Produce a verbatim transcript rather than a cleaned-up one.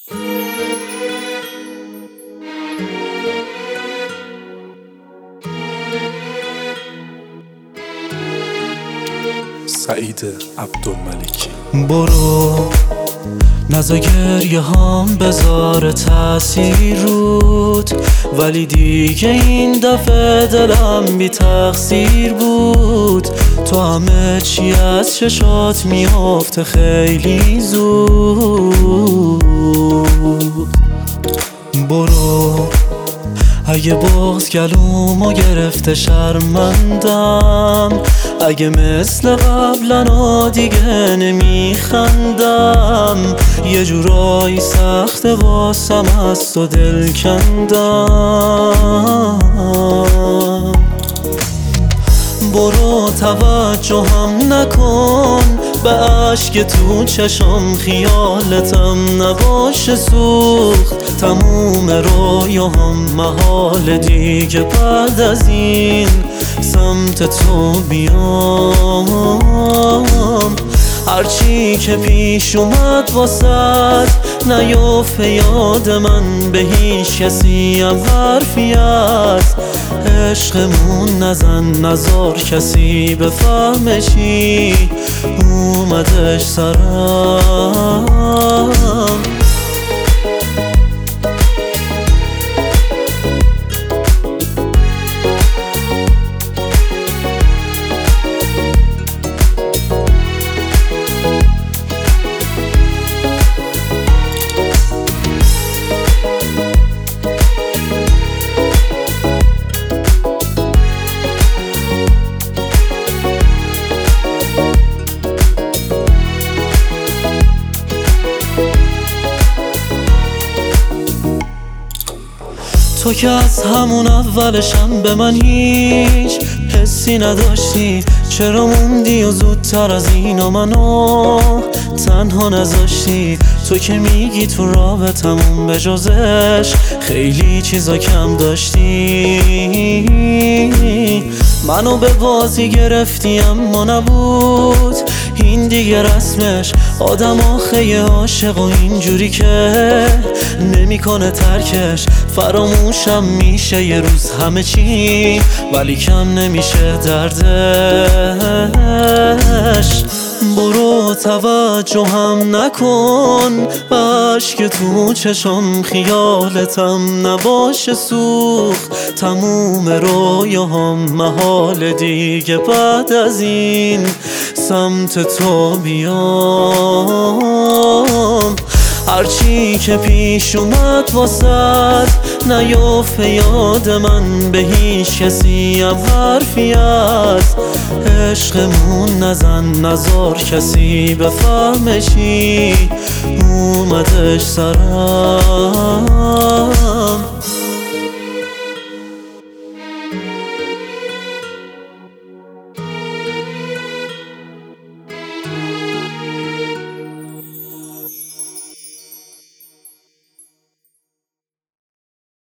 سعید عبدالملکی. برو نزا گریه هام بذاره تأثیر رود، ولی دیگه این دفعه دلم بی تقصیر بود. تو همه چی از چشات میافته خیلی زود. برو اگه بغض گلومو گرفته شرمندم، اگه مثل قبلنا دیگه نمیخندم، یه جورایی سخت واسم از تو دل کندم. برو توجهم نکن به عشق تو چشم، خیالتم نباشه سوخت تموم رویاهم محال دیگه بعد از این سمت تو بیام. هرچی که پیش اومد واسد نیافته یاد من، به هیچ کسی هم حرفی از عشقمون نزن، نزار کسی بفهمه چی اومدش سرم. تو که از همون اولشم به من هیچ حسی نداشتی، چرا موندی و زودتر از اینا منو تنها نذاشتی؟ تو که میگی تو رابطمون به جزش خیلی چیزا کم داشتی. منو به بازی گرفتی اما نبود این دیگه رسمش، آدم آخه عاشق و اینجوری که نمیکنه ترکش. فراموشم میشه یه روز همه چی، ولی کم نمیشه دردش. برو توجهم نکن به عشق تو چشم، خیالتم نباشه سوخت تموم رویاهم محال دیگه بعد از این سمت تو بیام. هرچی که پیش اومد واسد نیافته یاد من، به هیچ کسی هم حرفی از عشقمون نزن، نزار کسی بفهمه چی اومدش سرم.